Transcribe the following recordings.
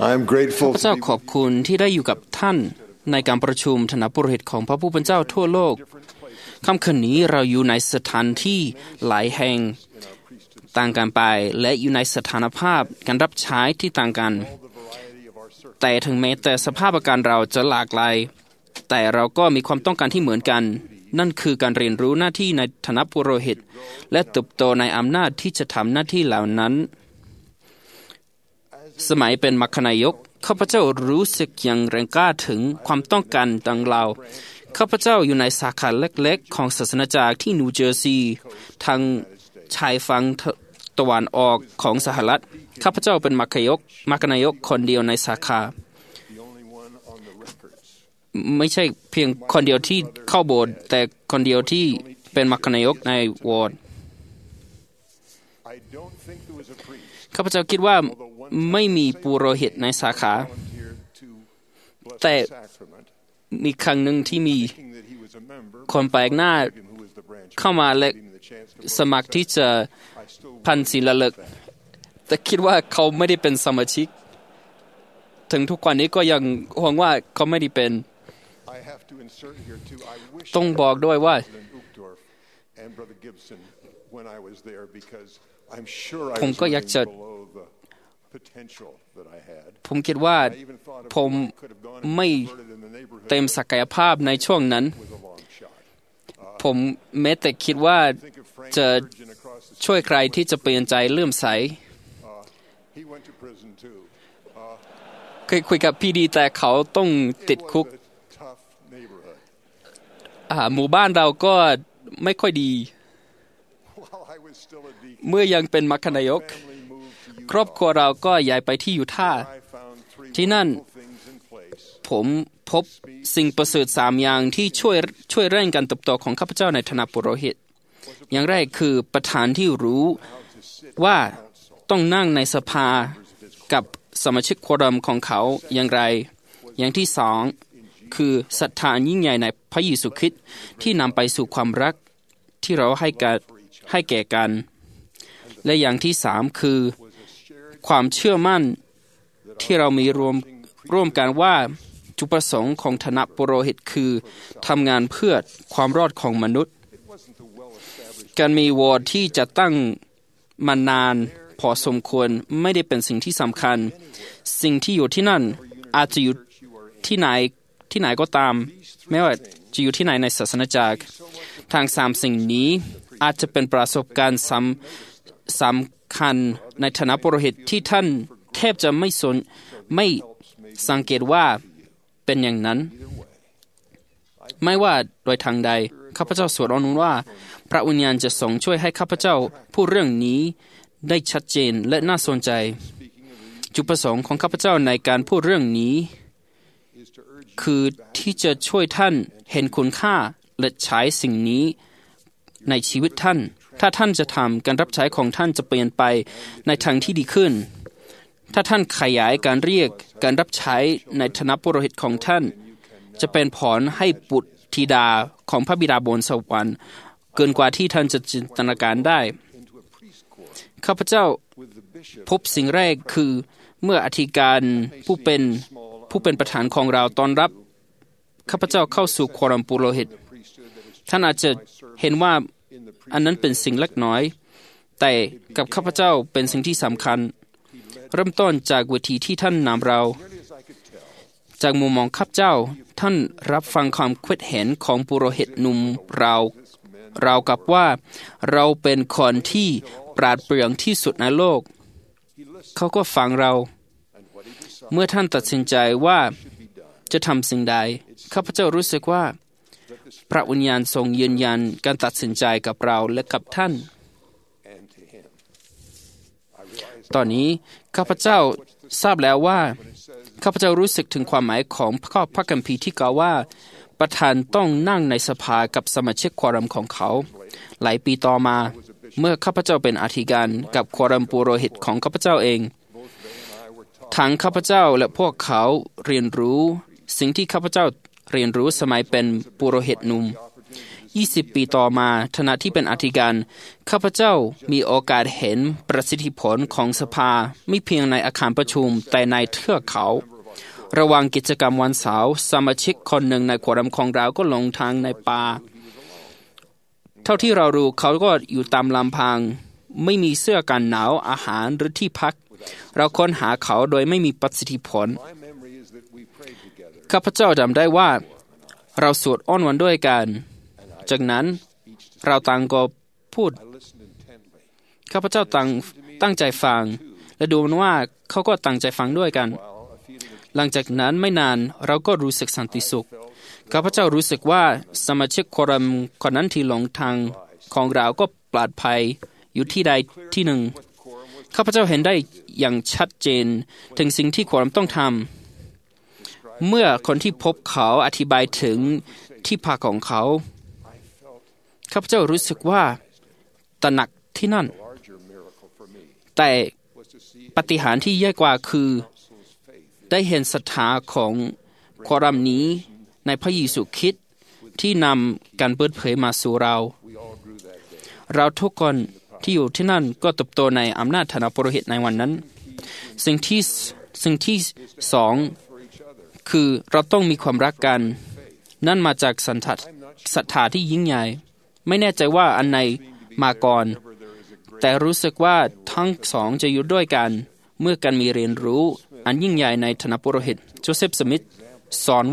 I'm ข้า grateful พ to เจ้า be ขอบคุณที่ได้อยู่กับท่านในการประชุมคณะปุโรหิตของพระผู้เป็นเจ้าทั่วโลกค่ำคืนนี้เราอยู่ในสถานที่หลายแห่งต่างกันไปและอยู่ในสถานภาพการรับใช้ที่ต่างกันแต่ถึงแม้แต่สภาพอาการเราจะหลากหลายแต่เราก็มีความต้องการที่เหมือนกันนั่นคือการเรียนรู้หน้าที่ในฐานะปุโรหิตและเติบโตในอำนาจที่จะทำหน้าที่เหล่านั้นสมัยเป็นมัคคณายกข้าพเจ้ารู้สึกอย่างแรงกล้าถึงความต้องการดังเราข้าพเจ้าอยู่ในสาขาเล็กๆของศาสนาจักรที่นิวเจอร์ซีย์ทางชายฝั่งตะวันออกของสหรัฐข้าพเจ้าเป็นมัคคณายกคนเดียวในสาขาไม่ใช่เพียงคนเดียวที่เข้าโบสถ์แต่คนเดียวที่เป็นมัคคณายกในวอร์ดข้าพเจ้าคิดว่าไม่มีปุโรหิตในสาขาแต่มีครั้งหนึ่งที่มีคนแปลกหน้าเข้ามาและสมัครที่จะพันศิลาฤกษ์แต่คิดว่าเขาไม่ได้เป็นสมาชิกถึงทุกวันนี้ก็ยังหวังว่าเขาไม่ได้เป็นต้องบอกด้วยว่าผมก็อยากจะผมคิดว่าผมไม่เต็มศักยภาพในช่วงนั้นผมแม้แต่คิดว่าจะช่วยใครที่จะเปลี่ยนใจเลื่อมใสเคยคุยกับพี่ดีแต่เขาต้องติดคุกหมู่บ้านเราก็ไม่ค่อยดีเมื่อยังเป็นมัคคณายกครอบครัวเราก็ย้ายไปที่ยูทาห์ที่นั่นผมพบสิ่งประเสริฐ3อย่างที่ช่วยเร่งการเติบโตของข้าพเจ้าในฐานะปุโรหิตอย่างแรกคือประธานที่รู้ว่าต้องนั่งในสภากับสมาชิกควอรัมของเขาอย่างไรอย่างที่2คือศรัทธายิ่งใหญ่ในพระเยซูคริสต์ที่นำไปสู่ความรักที่เราให้แก่กันและอย่างที่3คือความเชื่อมั่นที่เรามีร่วมกันว่าจุดประสงค์ของฐานะปุโรหิตคือทำงานเพื่อความรอดของมนุษย์การมีวอร์ดที่จะตั้งมานานพอสมควรไม่ได้เป็นสิ่งที่สำคัญสิ่งที่อยู่ที่นั่นอาจจะอยู่ที่ไหนก็ตามไม่ว่าจะอยู่ที่ไหนในศาสนาจักรทาง3สิ่งนี้อาจจะเป็นประสบการณ์สำคัญในฐานะปุโรหิตที่ท่านแทบจะไม่สังเกตว่าเป็นอย่างนั้นไม่ว่าโดยทางใดข้าพเจ้าสวดอนุญว่าพระวิญญาณจะทรงช่วยให้ข้าพเจ้าพูดเรื่องนี้ได้ชัดเจนและน่าสนใจจุดประสงค์ของข้าพเจ้าในการพูดเรื่องนี้คือที่จะช่วยท่านเห็นคุณค่าและใช้สิ่งนี้ในชีวิตท่านถ้าท่านจะทำการรับใช้ของท่านจะเปลี่ยนไปในทางที่ดีขึ้นถ้าท่านขยายการเรียกการรับใช้ในฐานะปุโรหิตของท่านจะเป็นผลให้บุตรธิดาของพระบิดาบนสวรรค์เกินกว่าที่ท่านจะจินตนาการได้ข้าพเจ้าพบสิ่งแรกคือเมื่ออธิการผู้เป็นประธานของเราต้อนรับข้าพเจ้าเข้าสู่ควอรัมปุโรหิตท่านอาจจะเห็นว่าอันนั้นเป็นสิ่งเล็กน้อยแต่กับข้าพเจ้าเป็นสิ่งที่สำคัญเริ่มต้นจากวิธีที่ท่านนำเราจากมุมมองข้าพเจ้าท่านรับฟังความคิดเห็นของปุโรหิตหนุ่มเรากับว่าเราเป็นคนที่ปราดเปรื่องที่สุดในโลกเขาก็ฟังเราเมื่อท่านตัดสินใจว่าจะทำสิ่งใดข้าพเจ้ารู้สึกว่าพระวิญญาณทรงยืนยันการตัดสินใจกับเราและกับท่านตอนนี้ข้าพเจ้าทราบแล้วว่าข้าพเจ้ารู้สึกถึงความหมายของข้อพระคัมภีร์ที่กล่าวว่าประธานต้องนั่งในสภากับสมาชิกควอรัมของเขาหลายปีต่อมาเมื่อข้าพเจ้าเป็นอธิการกับควอรัมปุโรหิตของข้าพเจ้าเองทั้งข้าพเจ้าและพวกเขาเรียนรู้สิ่งที่ข้าพเจ้าเรียนรู้สมัยเป็นปุโรหิตหนุ่ม 20 ปีต่อมาขณะที่เป็นอธิการข้าพเจ้ามีโอกาสเห็นประสิทธิผลของสภาไม่เพียงในอาคารประชุมแต่ในเทือกเขาระหว่างกิจกรรมวันเสาร์สมาชิกคนหนึ่งในขวดของเราก็หลงทางในป่าเท่าที่เรารู้เขาก็อยู่ตามลำพังไม่มีเสื้อกันหนาวอาหารหรือที่พักเราค้นหาเขาโดยไม่มีประสิทธิผลข้าพเจ้าจำได้ว่าเราสวดอ้อนวอนด้วยกันจากนั้นเราต่างก็พูดข้าพเจ้าตั้งใจฟังและดูเหมือนว่าเขาก็ตั้งใจฟังด้วยกันหลังจากนั้นไม่นานเราก็รู้สึกสันติสุขข้าพเจ้ารู้สึกว่าสมาชิกโครัมคนนั้นที่หลงทางของเราก็ปลอดภัยอยู่ที่ใดที่หนึ่งข้าพเจ้าเห็นได้อย่างชัดเจนถึงสิ่งที่โครัมต้องทำเมื่อคนที่พบเขาอธิบายถึงที่พักของเขาข้าพเจ้ารู้สึกว่าตระหนักที่นั่นแต่ปาฏิหาริย์ที่ใหญ่กว่าคือได้เห็นศรัทธาของโครัมนี้ในพระเยซูคริสต์ที่นำการเปิดเผยมาสู่เราทุกคนที่อยู่ที่นั่นก็เติบโตในอำนาจฐานะปุโรหิตในวันนั้นสิ่งที่สองคือเราต้องมีความรักกันนั่นมาจากศรัทธาที่ยิ่งใหญ่ไม่แน่ใจว่าอันไหนมาก่อนแต่รู้สึกว่าทั้งสองจะอยู่ด้วยกันเมื่อการมีเรียนรู้อันยิ่งใหญ่ในฐานะปุโรหิตโจเซฟสมิธสอน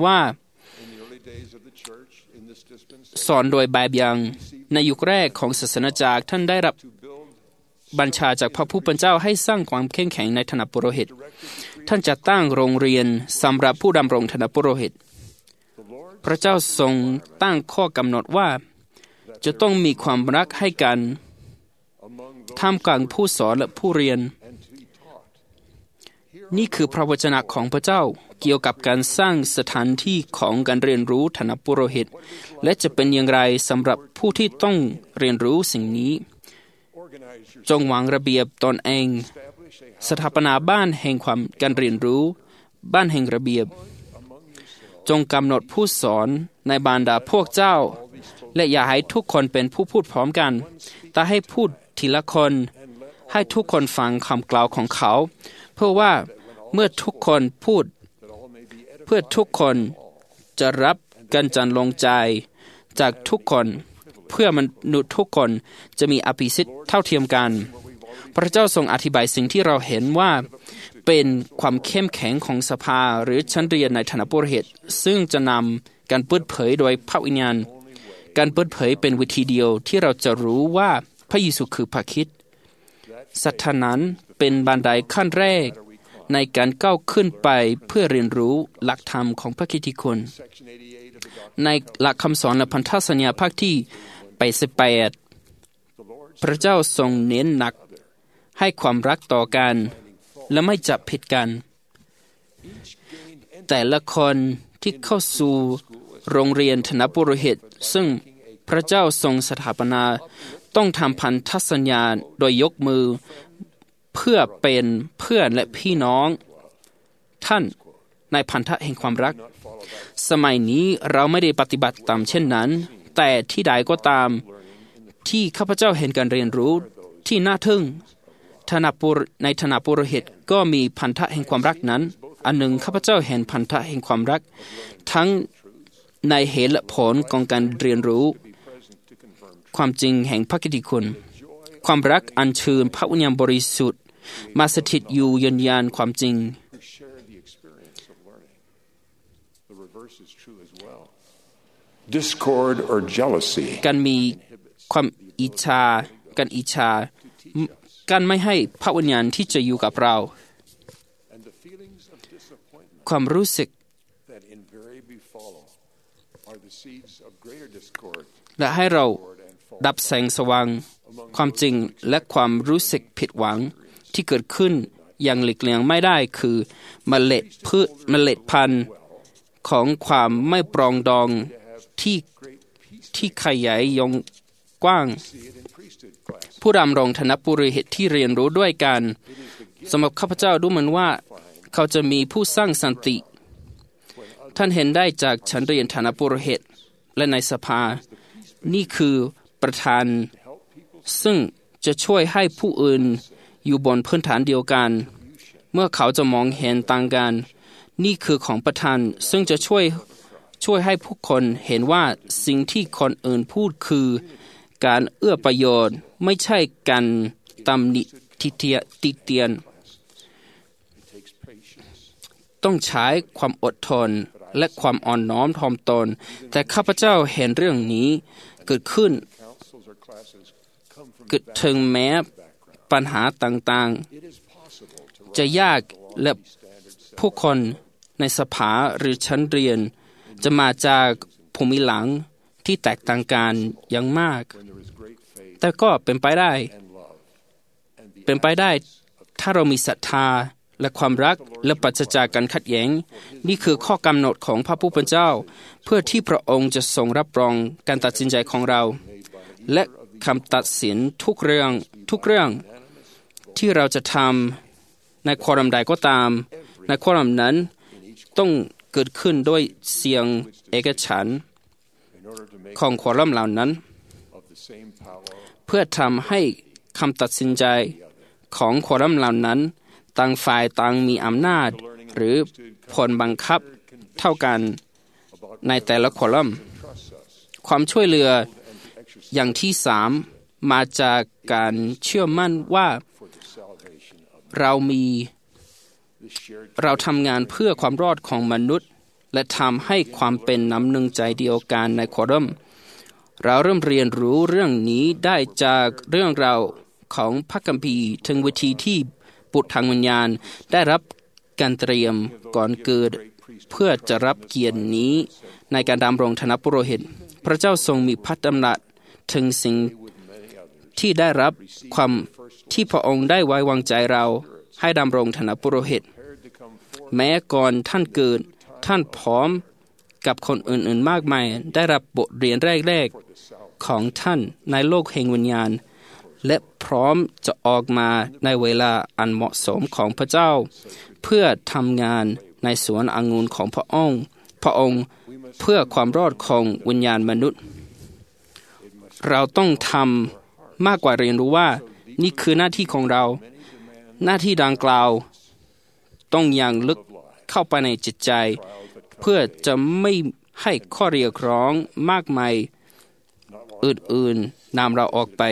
โดยแบบอย่างในยุคแรกของศาสนาจักรท่านได้รับบัญชาจากพระผู้เป็นเจ้าให้สร้างความเข้มแข็งในฐานะปุโรหิตท่านจะตั้งโรงเรียนสำหรับผู้ดำรงฐานะปุโรหิตพระเจ้าทรงตั้งข้อกำหนดว่าจะต้องมีความรักให้กันท่ามกลางผู้สอนและผู้เรียนนี่คือพระวจนะของพระเจ้าเกี่ยวกับการสร้างสถานที่ของการเรียนรู้ฐานะปุโรหิตและจะเป็นอย่างไรสำหรับผู้ที่ต้องเรียนรู้สิ่งนี้จงวางระเบียบตนเองสถาปนาบ้านแห่งความการเรียนรู้บ้านแห่งระเบียบจงกำหนดผู้สอนในบรรดาพวกเจ้าและอย่าให้ทุกคนเป็นผู้พูดพร้อมกันแต่ให้พูดทีละคนให้ทุกคนฟังคำกล่าวของเขาเพื่อว่าเมื่อทุกคนพูดเพื่อทุกคนจะรับการจันลงใจจากทุกคนเพื่อมนุษย์ทุกคนจะมีอภิสิทธิ์เท่าเทียมกันพระเจ้าทรงอธิบายสิ่งที่เราเห็นว่าเป็นความเข้มแข็งของสภาหรือชั้นเรียนในฐานะปุโรหิตซึ่งจะนำการเปิดเผยโดยพระวิญญาณการเปิดเผยเป็นวิธีเดียวที่เราจะรู้ว่าพระเยซูคือพระคริสต์ศรัทธานั้นเป็นบันไดขั้นแรกในการก้าวขึ้นไปเพื่อเรียนรู้หลักธรรมของพระกิตติคุณในหลักคำสอนและพันธสัญญาภาคที่88พระเจ้าทรงเน้นหนักให้ความรักต่อกันและไม่จับผิดกันแต่ละคนที่เข้าสู่โรงเรียนฐานะปุโรหิตซึ่งพระเจ้าทรงสถาปนาต้องทำพันธสัญญาโดยยกมือเพื่อเป็นเพื่อนและพี่น้องท่านในพันธะแห่งความรักสมัยนี้เราไม่ได้ปฏิบัติตามเช่นนั้นแต่ที่ใดก็ตามที่ข้าพเจ้าเห็นการเรียนรู้ที่น่าทึ่งในฐานะปุโรหิตก็มีพันธะแห่งความรักนั้นอันหนึ่งข้าพเจ้าเห็นพันธะแห่งความรักทั้งในเหตุและผลของการเรียนรู้ความจริงแห่งพระกิตติคุณความรักอัญเชิญพระวิญญาณบริสุทธิ์มาสถิตอยู่ยืนยันความจริง Discord or jealousy การมีความอิจฉาการไม่ให้พระวิญญาณที่จะอยู่กับเราความรู้สึกและให้เราดับแสงสว่างความจริงและความรู้สึกผิดหวังที่เกิดขึ้นอย่างหลีกเลี่ยงไม่ได้คือเมล็ดพันธุ์ของความไม่ปรองดองที่ขยายยงกว้างผู้ดำรงฐานะปุโรหิตที่เรียนรู้ด้วยกันสำหรับข้าพเจ้าดูเหมือนว่าเขาจะมีผู้สร้างสันติท่านเห็นได้จากชั้นเรียนฐานะปุโรหิตและในสภานี่คือประธานซึ่งจะช่วยให้ผู้อื่นอยู่บนพื้นฐานเดียวกันเมื่อเขาจะมองเห็นต่างกันนี่คือของประธานซึ่งจะช่วยให้ผู้คนเห็นว่าสิ่งที่คนอื่นพูดคือการเอื้อประโยชน์ไม่ใช่การตำหนิติเตียนต้องใช้ความอดทนและความอ่อนน้อมถ่อมตนแต่ข้าพเจ้าเห็นเรื่องนี้เกิดขึ้นเกิดถึงแม้ปัญหาต่างๆจะยากและผู้คนในสภาหรือชั้นเรียนจะมาจากภูมิหลังที่แตกต่างกันอย่างมากแต่ก็เป็นไปได้ถ้าเรามีศรัทธาและความรักและปราศจากการขัดแย้งนี่คือข้อกำหนดของพระผู้เป็นเจ้าเพื่อที่พระองค์จะทรงรับรองการตัดสินใจของเราและคำตัดสินทุกเรื่องที่เราจะทำในควอรัมใดก็ตามในควอรัมนั้นต้องเกิดขึ้นด้วยเสียงเอกฉันท์ของควอรัมเหล่านั้นเพื่อทำให้คำตัดสินใจของควอรัมเหล่านั้นต่างฝ่ายต่างมีอำนาจหรือผลบังคับเท่ากันในแต่ละควอรัมความช่วยเหลืออย่างที่สามมาจากการเชื่อมั่นว่าเราทำงานเพื่อความรอดของมนุษย์และทำให้ความเป็นน้ำหนึ่งใจเดียวกันในควอรัมเราเริ่มเรียนรู้เรื่องนี้ได้จากเรื่องราวของพระคัมภีร์ถึงวิธีที่บุตรทางวิญญาณได้รับการเตรียมก่อนเกิดเพื่อจะรับเกียรตินี้ในการดำรงฐานะปุโรหิตพระเจ้าทรงมีพระดำรัสถึงสิ่งที่ได้รับความที่พระองค์ได้ไว้วางใจเราให้ดำรงฐานะปุโรหิตแม้ก่อนท่านเกิดท่านพร้อมกับคนอื่นๆมากมายได้รับบทเรียนแรกๆของท่านในโลกแห่งวิญญาณและพร้อมจะออกมาในเวลาอันเหมาะสมของพระเจ้าเพื่อทำงานในสวนองุ่นของพระองค์เพื่อความรอดของวิญญาณมนุษย์เราต้องทำมากกว่าเรียนรู้ว่านี่คือหน้าที่ของเราหน้าที่ดังกล่าวต้องอย่างลึกเข้าไปในจิตใจเพื่อจะไม่ให้ข้อเรียกร้องมากมายอื่นๆนำเราออกไป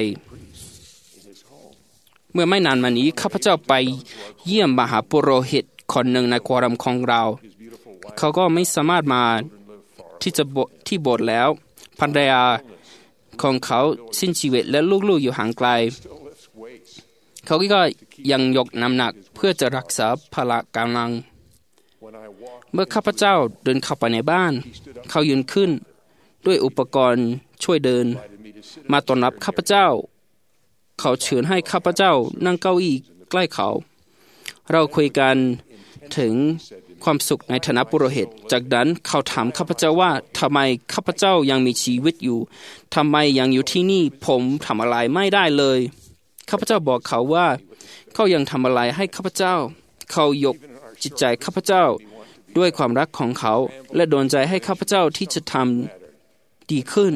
เมื่อไม่นานมานี้ข้าพเจ้าไปเยี่ยมมหาปุโรหิตคนหนึ่งในควอรัมของเราเขาก็ไม่สามารถมาที่โบสถ์แล้วภรรยาของเขาสิ้นชีวิตและลูกๆอยู่ห่างไกลเขาก็ยังยกน้ำหนักเพื่อจะรักษาพละกำลังเมื่อข้าพเจ้าเดินเข้าไปในบ้านเขายืนขึ้นด้วยอุปกรณ์ช่วยเดินมาต้อนรับข้าพเจ้าเขาเชิญให้ข้าพเจ้านั่งเก้าอี้ใกล้เขาเราคุยกันถึงความสุขในฐานะปุโรหิตจากนั้นเขาถามข้าพเจ้าว่าทำไมข้าพเจ้ายังมีชีวิตอยู่ทำไมยังอยู่ที่นี่ผมทำอะไรไม่ได้เลยข้าพเจ้าบอกเขาว่าเขายังทำอะไรให้ข้าพเจ้าเขายกจิตใจข้าพเจ้าด้วยความรักของเขาและโดนใจให้ข้าพเจ้าที่จะทำดีขึ้น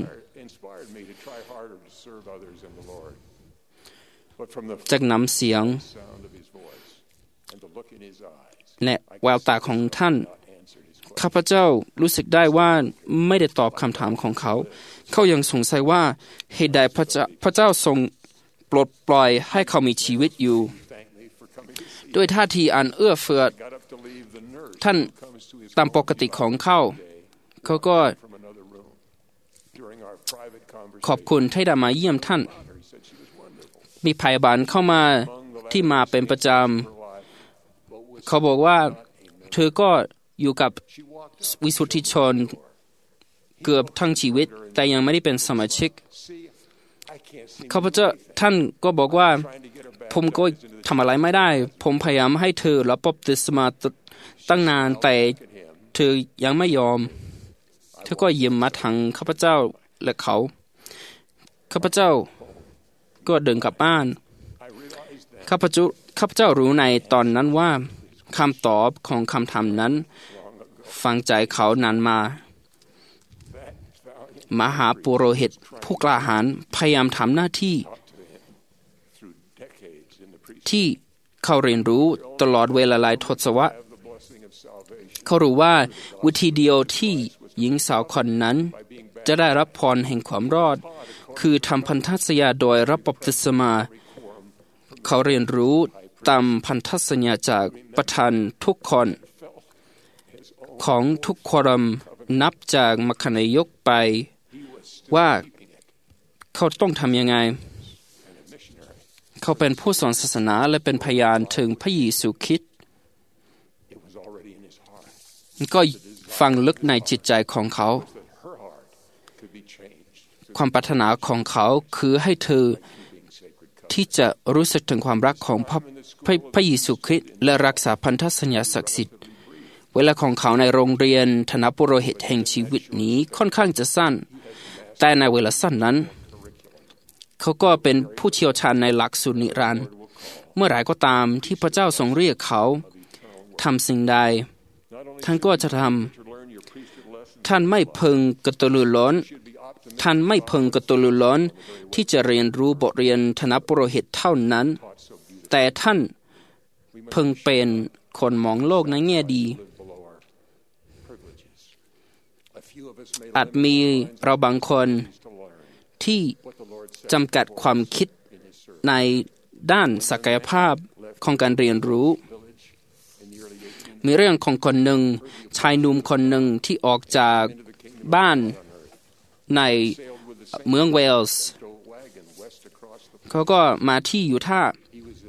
จากน้ำเสียงและแววตาของท่านข้าพเจ้ารู้สึกได้ว่าไม่ได้ตอบคำถามของเขาเขายังสงสัยว่าเหตุใดพระเจ้าทรงปลดปล่อยให้เขามีชีวิตอยู่ด้วยท่าทีอันเอื้อเฟื้อท่านตามปกติของเขาก็ขอบคุณที่ได้มาเยี่ยมท่านมีพยาบาลเข้ามาที่มาเป็นประจำเขาบอกว่าเธอก็อยู่กับวิสุทธิชนเกือบทั้งชีวิตแต่ยังไม่ได้เป็นสมาชิกข้าพเจ้าท่านก็บอกว่าผมก็ทำอะไรไม่ได้ผมพยายามให้เธอรับบัพติศมาตั้งนานแต่เธอยังไม่ยอมเธอก็ยิ้มมาทางข้าพเจ้าและเขาข้าพเจ้าก็เดินกลับบ้านข้าพเจ้ารู้ในตอนนั้นว่าคำตอบของคำถามนั้นฟังใจเขานานมามหาปุโรหิตผู้กล้าหาญพยายามทำหน้าที่ที่เขาเรียนรู้ตลอดเวลาหลายทศวรรษเขารู้ว่าวิธีเดียวที่หญิงสาวคนนั้นจะได้รับพรแห่งความรอดคือทำพันธสัญญาโดยรับบัพติศมาเขาเรียนรู้ตามพันธสัญญาจากประธานทุกคนของทุกคนนับจากมัคคณายกไปว่าเขาต้องทำยังไงเขาเป็นผู้สอนศาสนาและเป็นพยานถึงพระเยซูคริสต์ก็ฟังลึกในจิตใจของเขาความปรารถนาของเขาคือให้เธอที่จะรู้สึกถึงความรักของพระเยซูคริสต์และรักษาพันธสัญญาศักดิ์สิทธิ์เวลาของเขาในโรงเรียนธนปุโรหิตแห่งชีวิตนี้ค่อนข้างจะสั้นแต่ในเวลาสั้นนั้นเขาก็เป็นผู้เชี่ยวชาญในหลักสูตรนิรันดร์เมื่อไหร่ก็ตามที่พระเจ้าทรงเรียกเขาทำสิ่งใดท่านก็จะทำท่านไม่พึงกระตือรือร้นที่จะเรียนรู้บทเรียนธนปุโรหิตเท่านั้นแต่ท่านพึงเป็นคนมองโลกในแง่ดีอาจมีเราบางคนที่จำกัดความคิดในด้านศักยภาพของการเรียนรู้มีเรื่องของคนหนึ่งชายหนุ่มคนหนึ่งที่ออกจากบ้านในเมืองเวลส์เขาก็มาที่ยูทาห์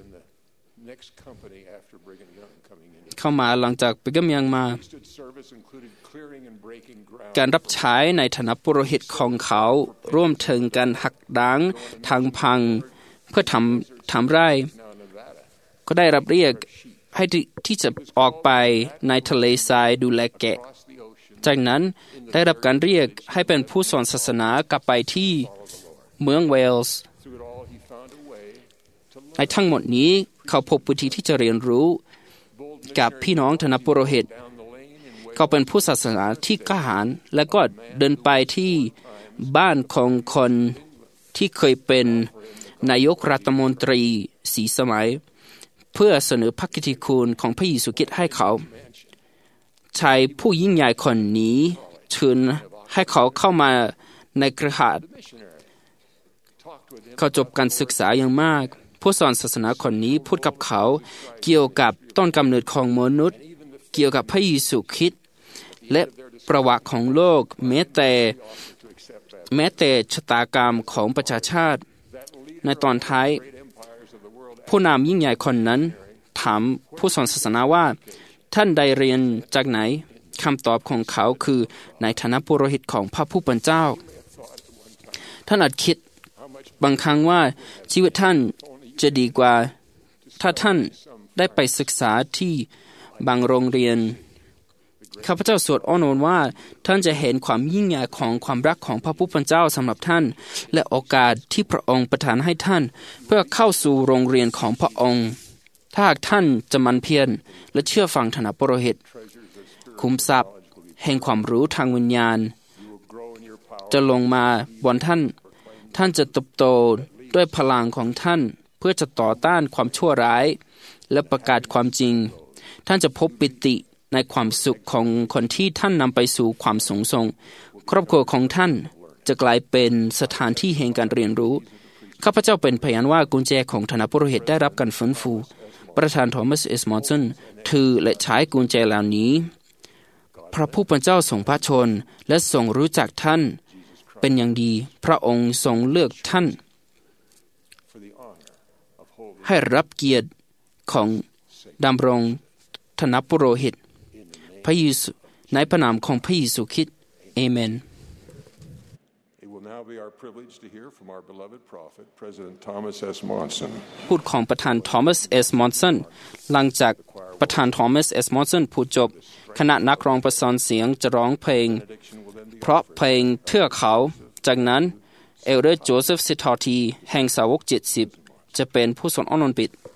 เข้ามาหลังจากBrigham Youngมาการรับใช้ในฐานะปุโรหิตของเขาร่วมถึงการหักล้างทางพังเพื่อทำไร่ก็ได้รับเรียกให้ที่จะออกไปในทะเลทรายดูแลแกะจากนั้นได้รับการเรียกให้เป็นผู้สอนศาสนากลับไปที่เมืองเวลส์ในทั้งหมดนี้เขาพบวิธีที่จะเรียนรู้กับพี่น้องธนปุโรหิตเขาเป็นผู้ศาสนาที่กล้าหาญและก็เดินไปที่บ้านของคนที่เคยเป็นนายกรัฐมนตรีสีสมัยเพื่อเสนอพระกิตติคุณของพระเยซูคริสต์ให้เขาชายผู้ยิ่งใหญ่คนนี้เชิญให้เขาเข้ามาในเครือข่ายเขาจบการศึกษาอย่างมากผู้สอนศาสนาคนนี้พูดกับเขาเกี่ยวกับต้นกำเนิดของมนุษย์เกี่ยวกับพระเยซูคริสต์และประวัติของโลกแม้แต่ชะตากรรมของประชาชาติในตอนท้ายผู้นำยิ่งใหญ่คนนั้นถามผู้สอนศาสนาว่าท่านได้เรียนจากไหนคำตอบของเขาคือในฐานะปุโรหิตของพระผู้เป็นเจ้าท่านอาจคิดบางครั้งว่าชีวิตท่านจะดีกว่าถ้าท่านได้ไปศึกษาที่บางโรงเรียนข้าพเจ้าสวดอ้อนวอนว่าท่านจะเห็นความยิ่งใหญ่ของความรักของพระผู้เป็นเจ้าสำหรับท่านและโอกาสที่พระองค์ประทานให้ท่านเพื่อเข้าสู่โรงเรียนของพระองค์ถ้าหากท่านจะมันเพียรและเชื่อฟังธนปุโรหิตขุมทรัพย์แห่งความรู้ทางวิญญาณจะลงมาบนท่านจะเติบโตด้วยพลังของท่านเพื่อจะต่อต้านความชั่วร้ายและประกาศความจริงท่านจะพบปิติในความสุขของคนที่ท่านนำไปสู่ความสูงส่งครอบครัวของท่านจะกลายเป็นสถานที่แห่งการเรียนรู้ข้าพเจ้าเป็นพยานว่ากุญแจของธนปุโรหิตได้รับการฟื้นฟูประธานทอมัสเอสมอนสันถือและใช้กุญแจเหล่านี้พระผู้เป็นเจ้าทรงพระชนและทรงรู้จักท่านเป็นอย่างดีพระองค์ทรงเลือกท่านให้รับเกียรติของดำรงธนปุโรหิตพระเยซูในพระนามของพระเยซูคริสต์เอเมนพูดของประธานทอมัสเอสมอนสันหลังจากประธานทอมัสเอสมอนสันพูดจบคณะนักร้องประสานเสียงจะร้องเพลงเพราะเพลงเทือกเขาจากนั้นเอลเดอร์โจเซฟซิทอร์ทีแห่งสาวก70จะเป็นผู้สอนอ้อนปิด